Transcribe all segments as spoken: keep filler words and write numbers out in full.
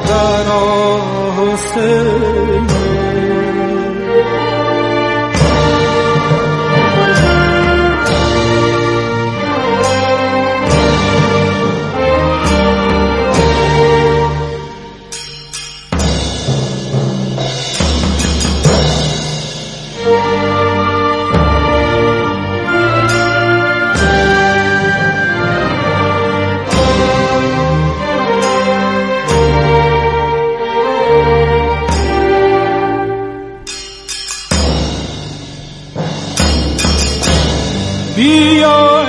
برا حسین. بیا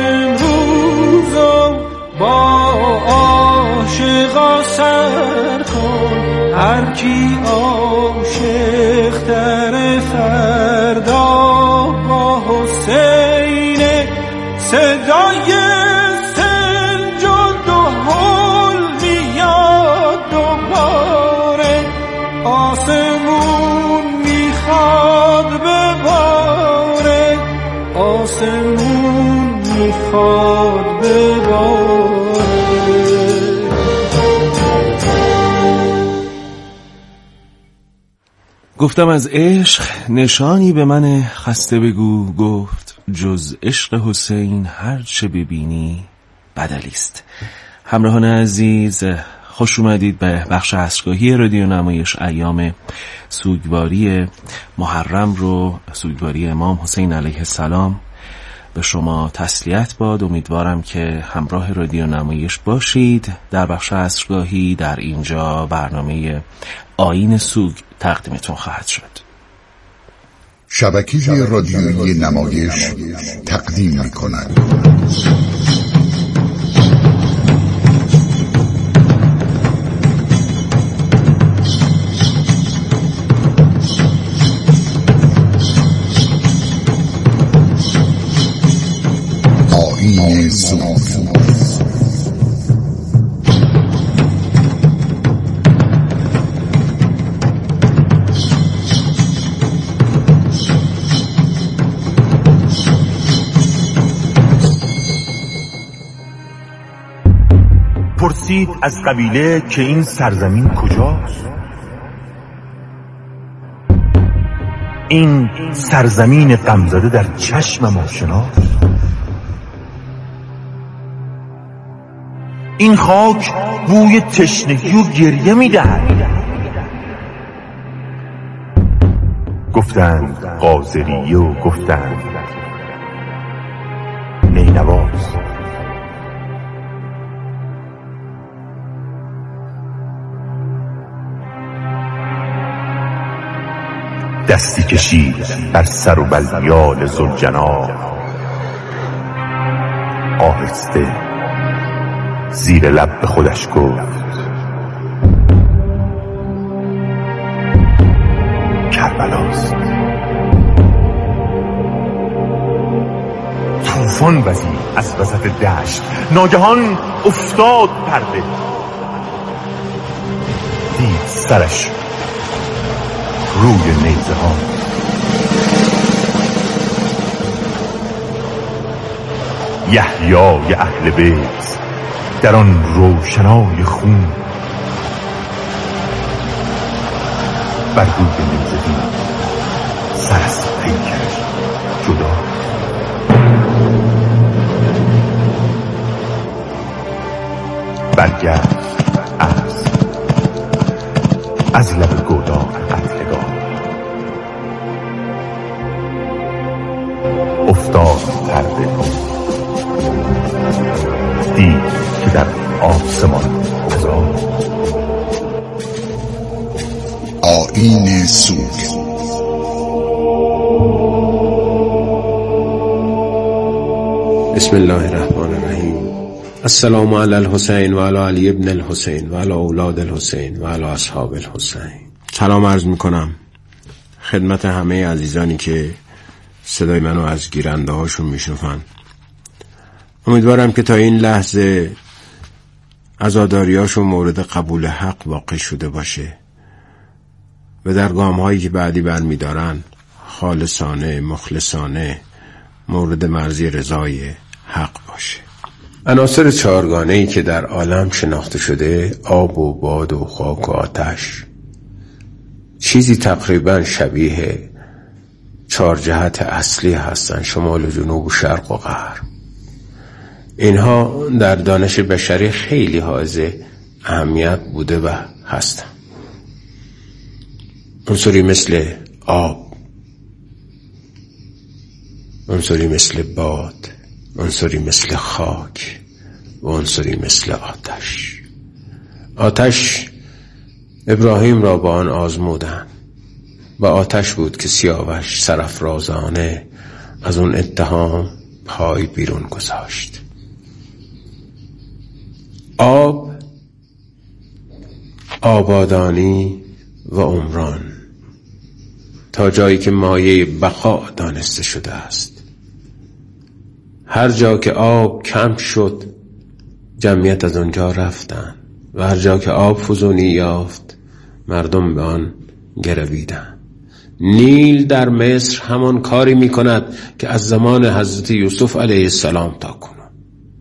امروزم با عاشقا سر کن، هر کی عاشق تر فردا با حسین. صدای سنج و دهل میاد دوباره، آسمون میخواد بباره، آسمون میخواد بباره. گفتم از عشق نشانی به من خسته بگو، گفت جز عشق حسین هر چه ببینی بدلیست. همراهان عزیز، خوش اومدید به بخش عصرگاهی رادیو نمایش. ایام سوگواری محرم رو، سوگواری امام حسین علیه السلام، به شما تسلیت باد. امیدوارم که همراه رادیو نمایش باشید. در بخش عصرگاهی در اینجا برنامه آیین سوگ تقدیمتون خواهد شد. شبکه رادیویی نمایش تقدیم می‌کند آیین سوگ. پرسید از قبیله که این سرزمین کجاست؟ این سرزمین غمزده در چشمم آشناست. این خاک بوی تشنگی و گریه میدهد. گفتند قاضریه و گفتند نینواز. دستی کشید بر سر و بلیال ذوالجناح، آهسته زیر لب به خودش گفت کربلاست. طوفان وزید از وسط دشت، ناگهان افتاد پرده، دید سرش روی نیزه ها. یحیای اهل بیت در آن روشنای خون بر روی نیزه دید سر از پیکرش جدا. برگشت از از لب گودال قتلگاه، افتاد پرده، دید که در آسمان عذاب. آیین سوگ. بسم الله الرحمن الرحیم. السلام علی الحسین و علی علی ابن الحسین و علی اولاد الحسین و علی اصحاب الحسین. سلام عرض میکنم خدمت همه عزیزانی که صدای منو از گیرنده هاشون میشنفن. امیدوارم که تا این لحظه عزاداریاشون مورد قبول حق واقع شده باشه و در گام هایی که بعدی برمیدارن خالصانه مخلصانه مورد مرضی رضای حق باشه. عناصر چهارگانه‌ای که در عالم شناخته شده، آب و باد و خاک و آتش، چیزی تقریبا شبیه چهار جهت اصلی هستند: شمال و جنوب و شرق و غرب. اینها در دانش بشری خیلی حائز اهمیت بوده و هستند. عنصری مثل آب، عنصری مثل باد، عنصری مثل خاک و عنصری مثل آتش. آتش ابراهیم را با آن آزمودند و آتش بود که سیاوش سرافرازانه از اون اتهام پای بیرون گذاشت. آب، آبادانی و عمران، تا جایی که مایه بقا دانسته شده است. هر جا که آب کم شد جمعیت از اونجا رفتن و هر جا که آب فزونی یافت مردم به آن گرویدن. نیل در مصر همان کاری می کند که از زمان حضرت یوسف علیه السلام تا کنون.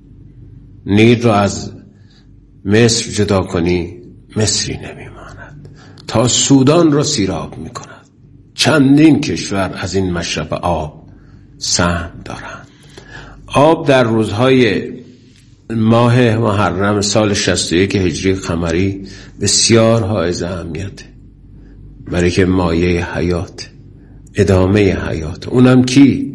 نیل را از مصر جدا کنی مصری نمی ماند. تا سودان را سیراب می کند. چندین کشور از این مشرب آب سهم دارند. آب در روزهای ماه محرم سال شصت و یک هجری قمری بسیار حائز اهمیته، برای که مایه حیات، ادامه حیات. اونم کی؟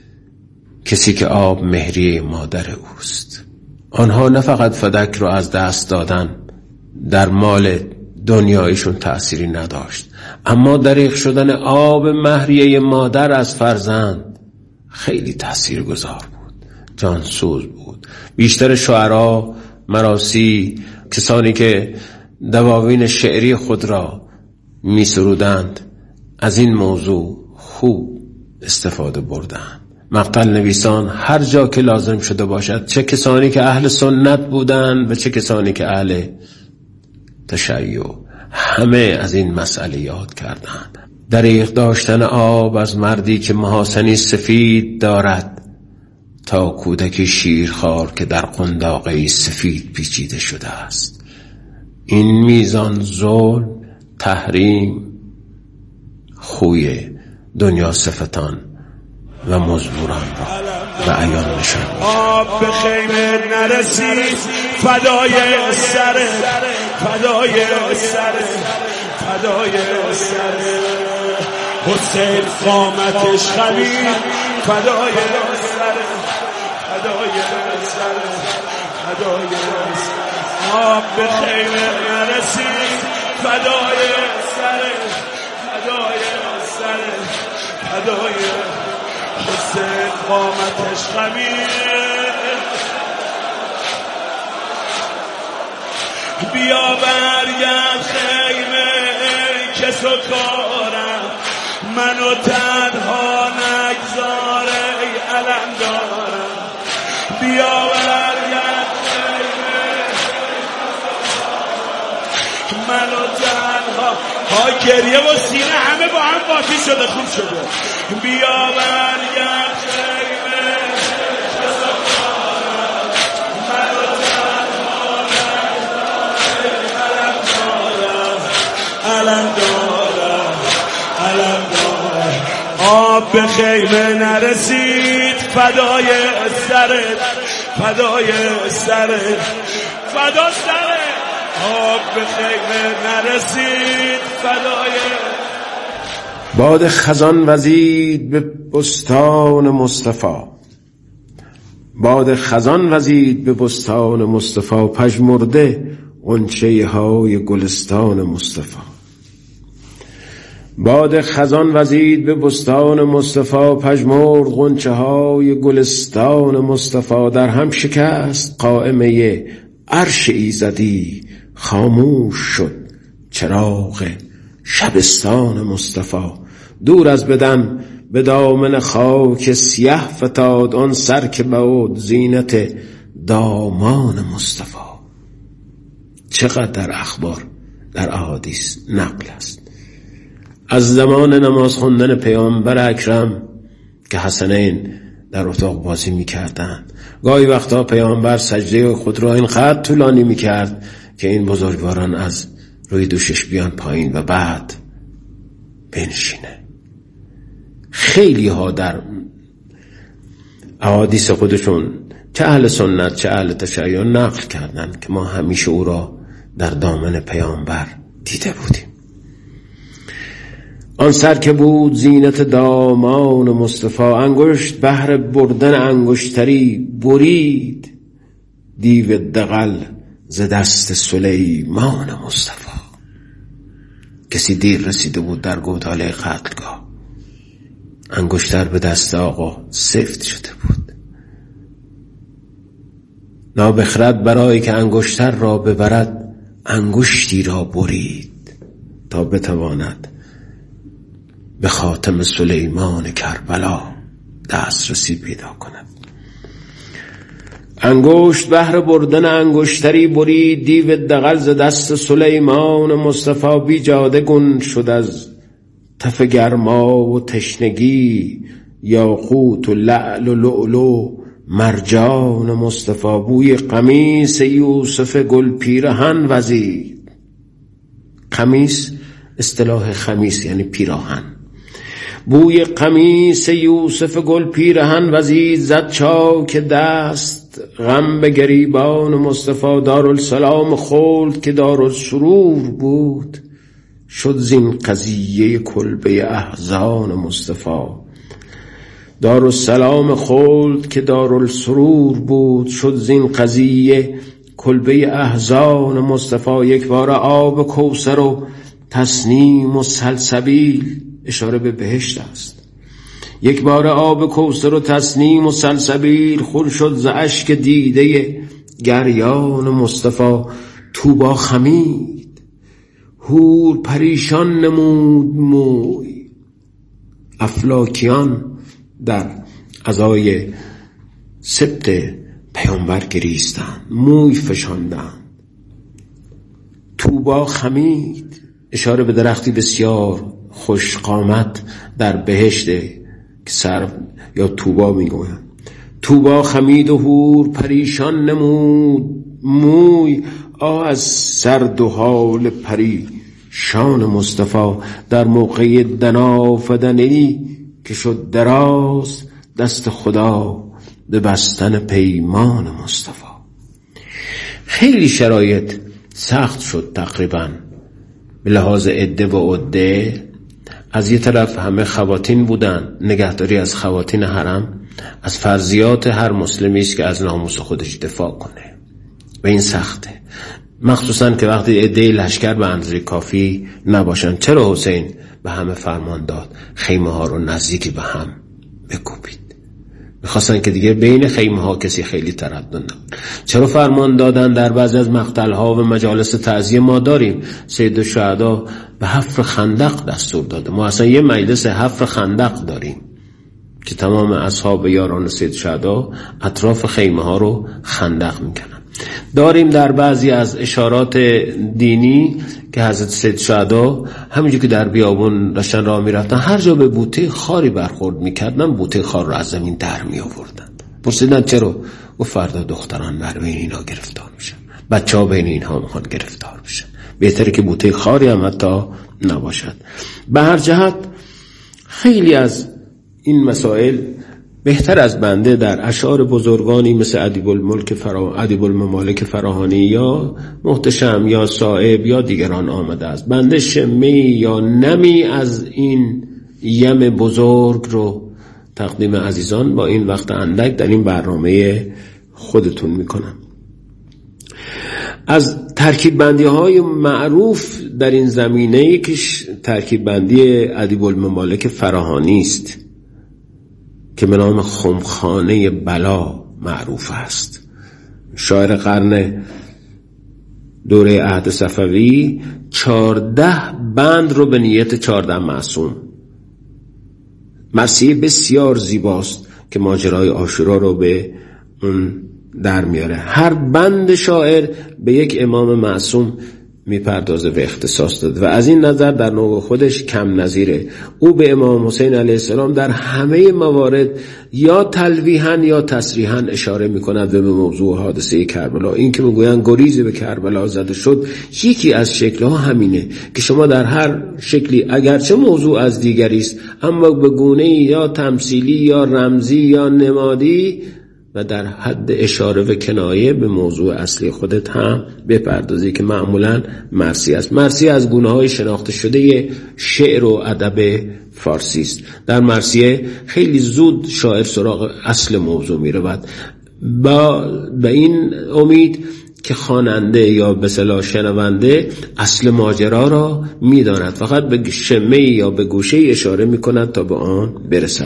کسی که آب مهریه مادر اوست. آنها نه فقط فدک رو از دست دادن، در مال دنیایشون تأثیری نداشت، اما دریغ شدن آب مهریه مادر از فرزند خیلی تأثیر گذار بود، جانسوز بود. بیشتر شعرا، مراسی، کسانی که دواوین شعری خود را می سرودند از این موضوع خوب استفاده بردند. مقتل نویسان هر جا که لازم شده باشد، چه کسانی که اهل سنت بودند و چه کسانی که اهل تشیع، همه از این مسئله یاد کردند. دریغ داشتن آب از مردی که محاسنی سفید دارد تا کودکی شیرخوار که در قنداقی سفید پیچیده شده است. این میزان ظلم، تحریم، خوی دنیا صفتان و مزدوران را و عیان نشان. آب به خیمه نرسید، فدای سر، فدای سر، فدای سر حسین قامتش خمید، فدای سر، فدای سر، فدای سر. آب به خیمه نرسید، فدای سر، فدای سر، فدای حسین قامتش خمید. بیا برگرد خیمه که سکارم، منو تنها نگذاره ای علم دارم. بیا برگرد خیمه منو تنها. ها گریه و سینه همه با هم قاطی شده، خوب شده. بیا برگرد خیمه که سکارم، منو تنها نگذاره ای علم دارم، علم دارم، علم دارم. آب به خیمه نرسید، فدای سرت، فدای سرت، فدا سرت. آب به خیمه نرسید، فدای. باد خزان وزید به بستان مصطفی، باد خزان وزید به بستان مصطفی، پژمرده غنچه های گلستان مصطفی. باد خزان وزید به بستان مصطفی، پژمرد غنچه های گلستان مصطفی. در هم شکست قائمه عرش ایزدی، خاموش شد چراغ شبستان مصطفی. دور از بدن به دامن خاک سیه فتاد آن سر که بود زینت دامان مصطفی. چقدر در اخبار، در احادیث نقل است از زمان نماز خواندن پیامبر اکرم که حسنین در اتاق بازی می کردن گاهی وقتا پیامبر سجده خود را اینقدر طولانی میکرد که این بزرگواران از روی دوشش بیان پایین و بعد بنشینه. خیلی ها در احادیث خودشون چه اهل سنت چه اهل تشیع نقل کردن که ما همیشه او را در دامن پیامبر دیده بودیم. آن سر که بود زینت دامان مصطفی، انگشت بهر بردن انگشتری برید، دیو دغل ز دست سلیمان مصطفی. کسی دیر رسیده بود در گوداله قتلگاه، انگشتر به دست آقا سفت شده بود. نابخرد برای که انگشتر را ببرد، انگشتی را برید تا بتواند به خاتم سلیمان کربلا دسترسی پیدا کند. انگشت بهر بردن انگشتری برید، دیو دغل ز دست سلیمان مصطفی. بی جاده گون شد از تف گرما و تشنگی، یاقوت و لعل و لؤلؤ مرجان مصطفی. بوی قمیص یوسف گل پیرهن وزید. قمیص اصطلاح خمیس یعنی پیراهن. بوی قمیص یوسف گل پیرهن وزید، زد چاک دست غم به گریبان مصطفی. دارالسلام خلد که دارالسرور بود، شد زین قضیه کلبه احزان مصطفی. دارالسلام خلد که دارالسرور بود، شد زین قضیه کلبه احزان مصطفی. یک بار آب کوثر و تسنیم و سلسبیل، اشاره به بهشت است. یک بار آب کوثر و تسنیم و سلسبیل، خون شد ز اشک دیده گریان مصطفی. طوبی خمید حور پریشان نمود موی، افلاکیان در عزای سبط پیامبر گریستند، موی فشاندند. طوبی خمید اشاره به درختی بسیار خوش قامت در بهشت که سر یا طوبی میگویند. طوبی خمید و حور پریشان نمود موی، آه از سرد و حال پریشان مصطفی. در موقع دنافدنی که شد دراز، دست خدا به بستن پیمان مصطفی. خیلی شرایط سخت شد تقریبا به لحاظ عده و عده. از یه طرف همه خواتین بودن، نگهداری از خواتین حرم از فرضیات هر مسلمی است که از ناموس خودش دفاع کنه و این سخته، مخصوصا که وقتی عده لشکر به اندازه کافی نباشن. چرا حسین به همه فرمان داد خیمه ها رو نزدیکی به هم بکوبید؟ میخواستن که دیگه بین خیمه ها کسی خیلی تردد نکنه. چرا فرمان دادن؟ در بعضی از مقتل ها و مجالس تعزیه ما داریم سید الشهدا به حفر خندق دستور داده. ما اصلا یه مجلس حفر خندق داریم که تمام اصحاب یاران سید الشهدا اطراف خیمه ها رو خندق میکنن. داریم در بعضی از اشارات دینی که حضرت سید الشهدا همینجور که در بیابون داشتن راه میرفتن، هر جا به بوته خاری برخورد میکردن بوته خار رو از زمین در می آوردن. پرسیدن چرا؟ و فردا دختران بر بین اینا گرفتار میشن، بچه ها بین اینها میخوان گرفتار بشن، بهتره که بوته خاری هم حتی نباشد. به هر جهت خیلی از این مسائل بهتر از بنده در اشعار بزرگانی مثل ادیب الملک فرا... ادیب الممالک فراهانی یا محتشم یا صائب یا دیگران آمده است. بنده شمی یا نمی از این یم بزرگ رو تقدیم عزیزان با این وقت اندک در این برنامه خودتون میکنم. از ترکیب بندی های معروف در این زمینه که ترکیب بندی ادیب الممالک فراهانی است که به نام خمخانه بلا معروف است. شاعر قرن دوره عهد صفوی چارده بند رو به نیت چارده معصوم، مرثیه بسیار زیباست که ماجرای عاشورا رو به اون در میاره. هر بند شاعر به یک امام معصوم میپردازه و اختصاص داده و از این نظر در نوع خودش کم نظیره. او به امام حسین علیه السلام در همه موارد یا تلویحاً یا تصریحاً اشاره میکند و به موضوع حادثه کربلا، این که میگویند گریزی به کربلا زده شد، یکی از شکلها همینه که شما در هر شکلی اگرچه موضوع از دیگری است اما به گونه یا تمثیلی یا رمزی یا نمادی و در حد اشاره و کنایه به موضوع اصلی خودت هم بپردازی که معمولاً مرثیه است. مرثیه از گونه‌های شناخته شده شعر و ادب فارسی است. در مرثیه خیلی زود شاعر سراغ اصل موضوع می‌رود با به این امید که خواننده یا به اصطلاح شنونده اصل ماجرا را می‌داند، فقط به شمه یا به گوشه اشاره می‌کند تا به آن برسد.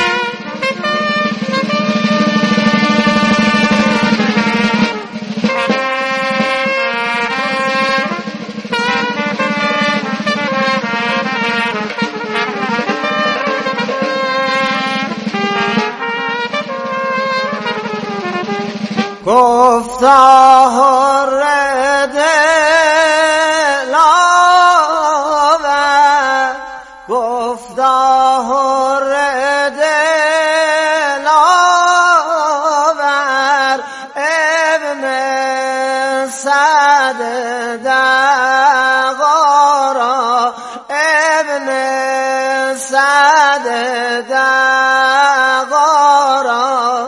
گفتار دلاور گفتار دلاور ابن سعد دغارا ابن سعد دغارا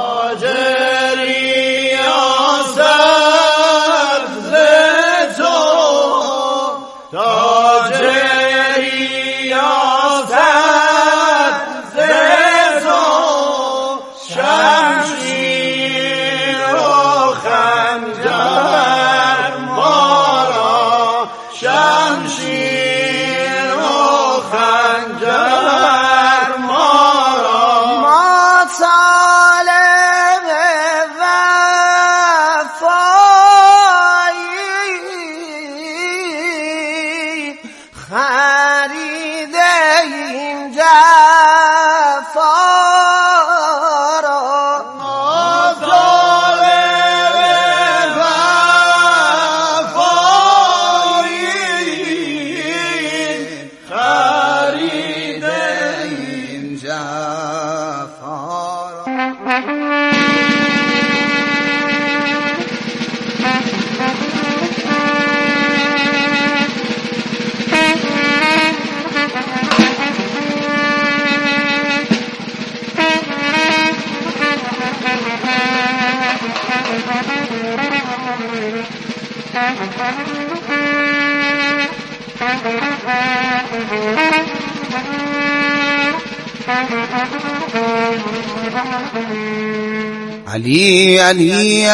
علی علی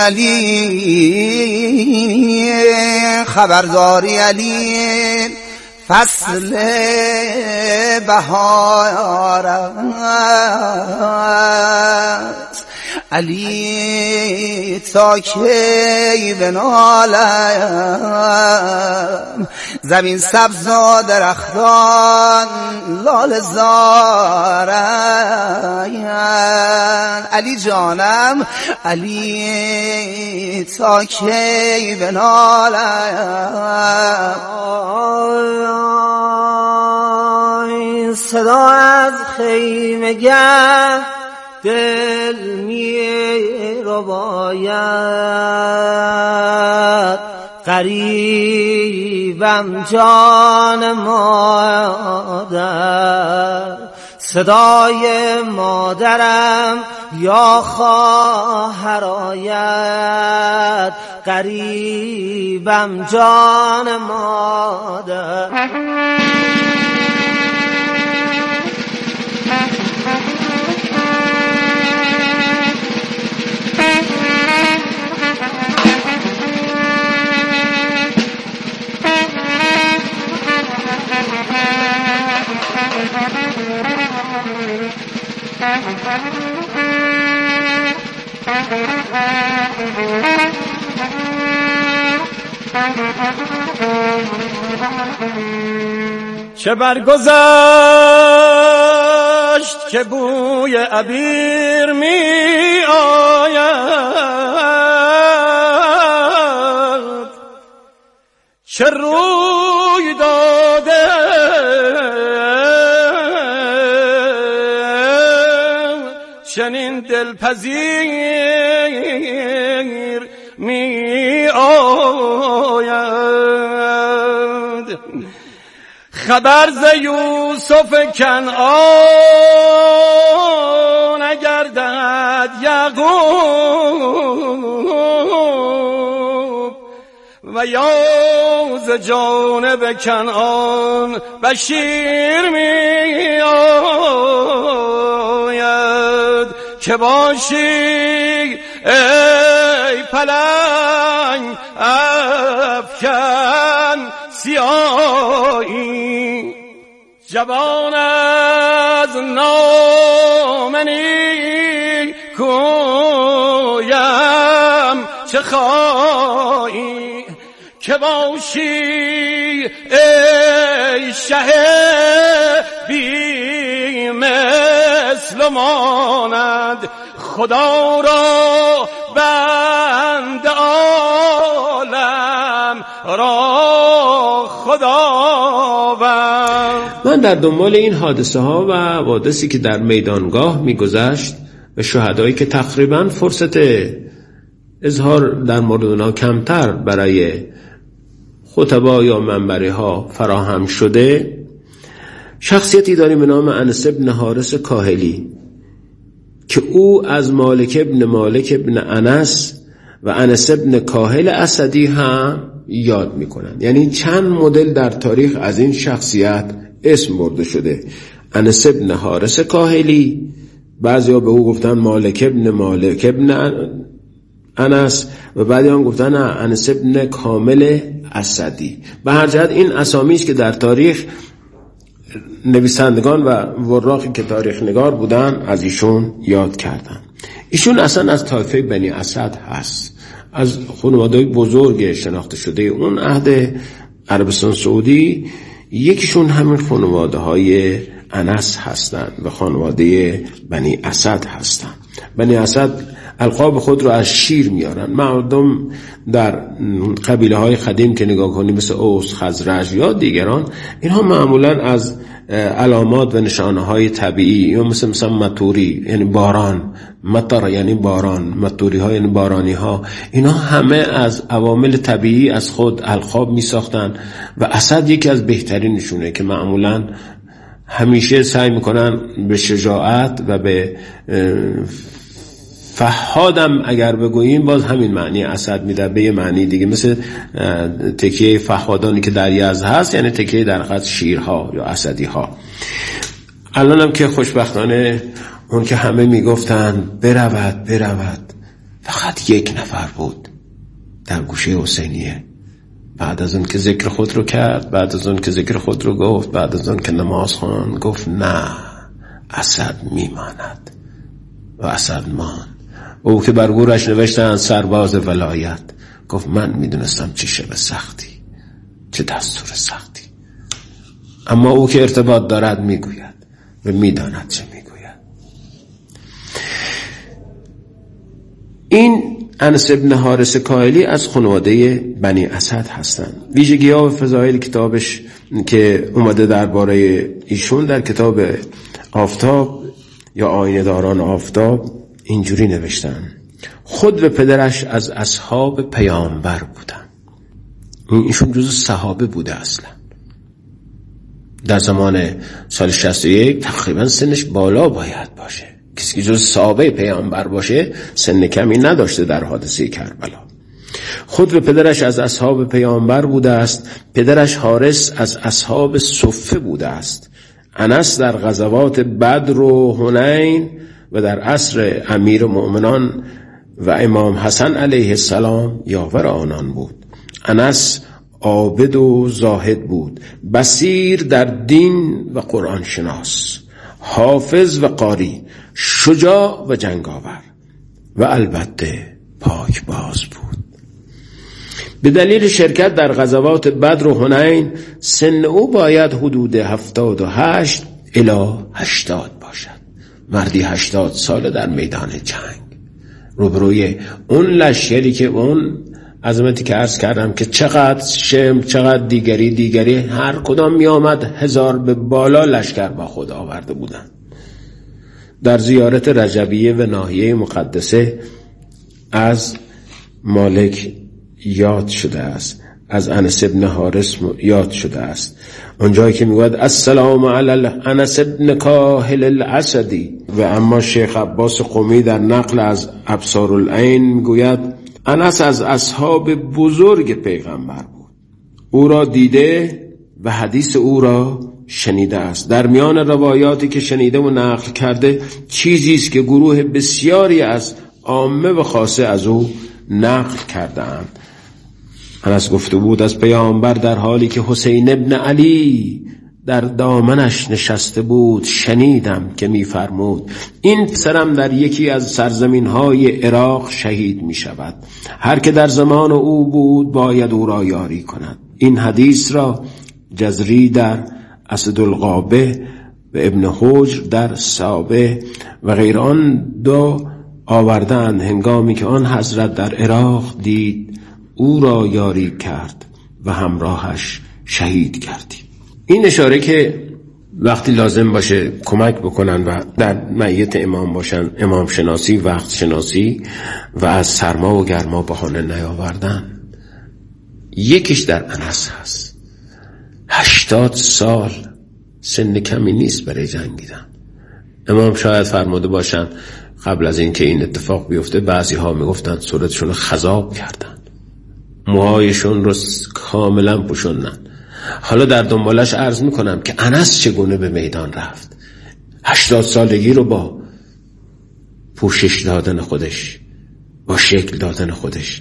علی خبرداری علی فصل بهار است علی تا کی بنالم زمین سبز و درختان لاله زارند علی جانم علی تا کی بنالم صدا از خیمه گر دل می رو باید قریبم جان مادر صدای مادرم یا خواهر آید قریبم جان مادر چه برگذشت که بوی عبیر می آید چه روی داده چنین دلپذیر می آید خبر ز یوسف کنعان نگردد یعقوب و یا ز جانب کنعان بشیر می آید که باشی ای پلنگ افکن سیایی جوان از نام نیکویم چه خواهی که باشی ای شه بی مثل ماند خدا را بند عالم را خداوند. من در دنبال این حادثه ها و حوادثی که در میدانگاه میگذشت و شهدایی که تقریبا فرصت اظهار در مورد اونها کمتر برای خطبا یا منبری ها فراهم شده، شخصیتی داریم به نام انس بن حارث کاهلی که او از مالک ابن مالک ابن انس و انس ابن کاهل اسدی هم یاد میکنن. یعنی چند مدل در تاریخ از این شخصیت اسم برده شده. انس ابن حارث کاهلی، بعضی ها به او گفتن مالک ابن مالک ابن انس و بعضی ها گفتن انس ابن کامل اسدی. به هر جهت این اسامی است که در تاریخ نویسندگان و وراقی که تاریخ نگار بودن از ایشون یاد کردن. ایشون اصلا از طایفه بنی اسد هست، از خانواده بزرگ شناخته شده اون عهد عربستان سعودی. یکیشون همین خانواده های انس هستند و خانواده بنی اسد هستند. بنی اسد القاب خود رو از شیر میارن. مردم در قبیله های قدیم که نگاه کنیم مثل اوس، خزرج یا دیگران، اینها معمولا از علامات و نشانه های طبیعی یا مثل مثلا مطوری یعنی باران، مطر یعنی باران، مطوری ها یعنی بارانی ها، اینا همه از عوامل طبیعی از خود القاب می ساختن و اسد یکی از بهترینشونه که معمولا همیشه سعی میکنن به شجاعت و به فحادم اگر بگوییم باز همین معنی اسد میده به یه معنی دیگه، مثل تکیه فحادانی که در یزد هست یعنی تکیه در قد شیرها یا اسدی ها. الان هم که خوشبختانه اون که همه میگفتن برود برود فقط یک نفر بود در گوشه حسینیه. بعد از اون که ذکر خود رو کرد، بعد از اون که ذکر خود رو گفت، بعد از اون که نماز خوان، گفت نه اسد میماند و اسد ماند. او که بر گورش نوشتن سرباز ولایت، گفت من میدونستم چه شب سختی، چه دستور سختی، اما او که ارتباط دارد میگوید و میداند چه میگوید. این انس ابن حارث کاهلی از خانواده بنی اسد هستند. ویژگی ها و فضایل کتابش که اومده درباره ایشون در کتاب آفتاب یا آینه داران آفتاب اینجوری نوشتن: خود به پدرش از اصحاب پیامبر بودن. ایشون جزو صحابه بوده اصلا. در زمان سال شصت و یک تقریبا سنش بالا باید باشه. کسی که جزو صحابه پیامبر باشه سن کمی نداشته در حادثه کربلا. خود به پدرش از اصحاب پیامبر بوده است. پدرش حارث از اصحاب صفه بوده است. انس در غزوات بدر و حنین و در عصر امیر مؤمنان و امام حسن علیه السلام یاور آنان بود. انس عابد و زاهد بود، بصیر در دین و قرآن شناس، حافظ و قاری، شجاع و جنگاور و البته پاک باز بود. به دلیل شرکت در غزوات بدر و حنین سن او باید حدود هفتاد و هشت الی هشتاد باشد. مردی هشتاد ساله در میدان جنگ روبروی اون لشکری که اون عظمتی که عرض کردم که چقدر شم، چقدر دیگری دیگری، هر کدام می آمد هزار به بالا لشکر با خود آورده بودند. در زیارت رجبیه و ناحیه مقدسه از مالک یاد شده است، از انس ابن حارس یاد شده است، اونجایی که میگوید السلام علی انس ابن کاهل الاسدی. و اما شیخ عباس قمی در نقل از ابصارالعین میگوید انس از اصحاب بزرگ پیغمبر بود، او را دیده و حدیث او را شنیده است. در میان روایاتی که شنیده و نقل کرده چیزی است که گروه بسیاری از عامه و خاصه از او نقل کردند. انس گفته بود از پیامبر در حالی که حسین ابن علی در دامنش نشسته بود شنیدم که می‌فرمود این پسرم در یکی از سرزمین‌های عراق شهید می‌شود، هر که در زمان او بود باید او را یاری کند. این حدیث را جزری در اسدالغابه و ابن حجر در سابه و غیر آن دو آوردند هنگامی که آن حضرت در عراق دید او را یاری کرد و همراهش شهید کردید. این اشاره که وقتی لازم باشه کمک بکنن و در معیت امام باشن، امام شناسی، وقت شناسی و از سرما و گرما بهانه نیاوردن، یکیش در انس هست. هشتاد سال سن کمی نیست برای جنگیدن. امام شاید فرموده باشن قبل از اینکه این اتفاق بیفته بعضی ها میگفتن صورتشون رو خضاب کردن، موهایشون رو کاملا پوشوندن. حالا در دنبالش عرض میکنم که انس چگونه به میدان رفت، هشتاد سالگی رو با پوشش دادن خودش، با شکل دادن خودش،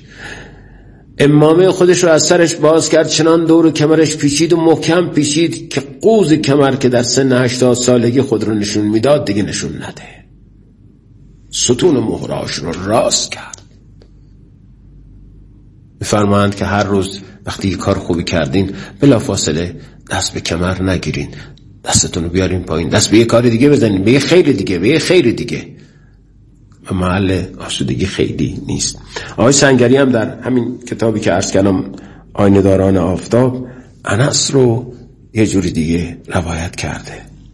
امامه خودش رو از سرش باز کرد، چنان دور کمرش پیچید و محکم پیچید که قوز کمر که در سن هشتاد سالگی خود رو نشون میداد دیگه نشون نده. ستون مهراش رو راست کرد. میفرمایند که هر روز وقتی کار خوبی کردین بلا فاصله دست به کمر نگیرین، دستتون رو بیارین پایین، دست به یه کار دیگه بزنین، به یه خیر دیگه، به یه خیر دیگه. و محل آسودگی خیلی نیست. آقای سنگری هم در همین کتابی که عرض کردم آینه داران آفتاب انس رو یه جوری دیگه روایت کرده.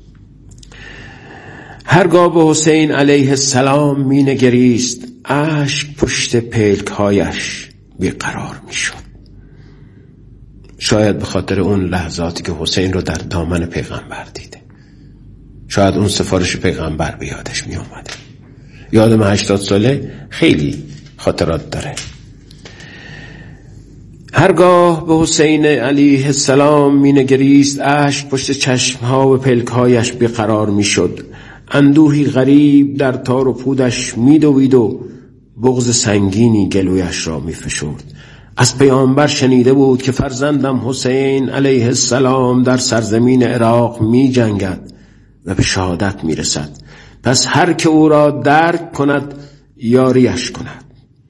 هرگاه به حسین علیه السلام می نگریست اشک پشت پلکهایش بیقرار می شد. شاید به خاطر اون لحظاتی که حسین رو در دامن پیغمبر دیده، شاید اون سفارش پیغمبر به یادش می آمده. یادم هشتاد ساله خیلی خاطرات داره. هرگاه به حسین علیه السلام می نگریست اشک پشت چشمها و پلکهایش بیقرار می شد. اندوهی غریب در تار و پودش می دوید و بغض سنگینی گلویش را می فشرد. از پیامبر شنیده بود که فرزندم حسین علیه السلام در سرزمین عراق می جنگد و به شهادت می رسد، پس هر که او را درک کند یاریش کند.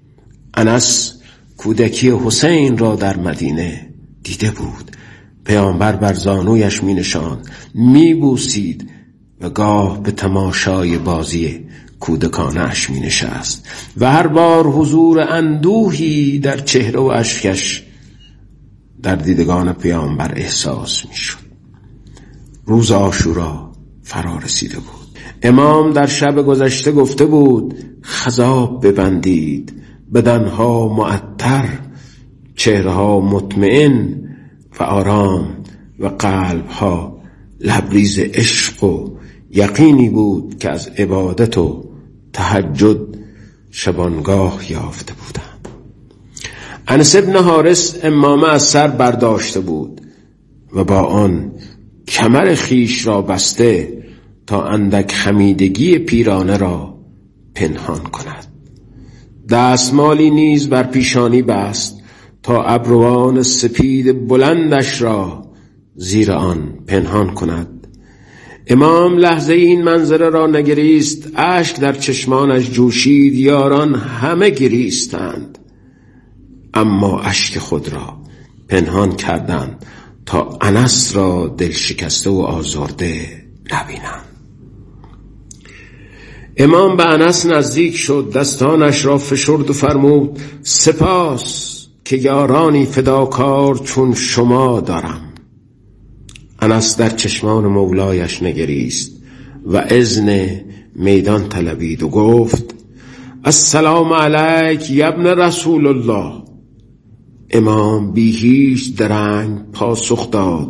انس کودکی حسین را در مدینه دیده بود. پیامبر بر زانویش می نشاند، می بوسید و گاه به تماشای بازی کودکانش می نشست و هر بار حضور اندوهی در چهره و اشکش در دیدگان پیامبر احساس می شد. روز عاشورا فرا رسیده بود. امام در شب گذشته گفته بود خضاب ببندید، بدنها معطر، چهرهها مطمئن و آرام و قلبها لبریز عشق و یقینی بود که از عبادت و تهجد شبانگاه یافته بودند. انس ابن حارس امامه از سر برداشته بود و با آن کمر خیش را بسته تا اندک خمیدگی پیرانه را پنهان کند. دستمالی نیز بر پیشانی بست تا ابروان سپید بلندش را زیر آن پنهان کند. امام لحظه این منظره را نگریست، اشک در چشمانش جوشید، یاران همه گریستند، اما اشک خود را پنهان کردند تا انس را دل شکسته و آزرده نبینند. امام به انس نزدیک شد، دستانش را فشرد و فرمود سپاس که یارانی فداکار چون شما دارم. انس در چشمان مولایش نگریست و اذن میدان طلبید و گفت السلام علیک یبن رسول الله. امام بی هیچ درنگ پاسخ داد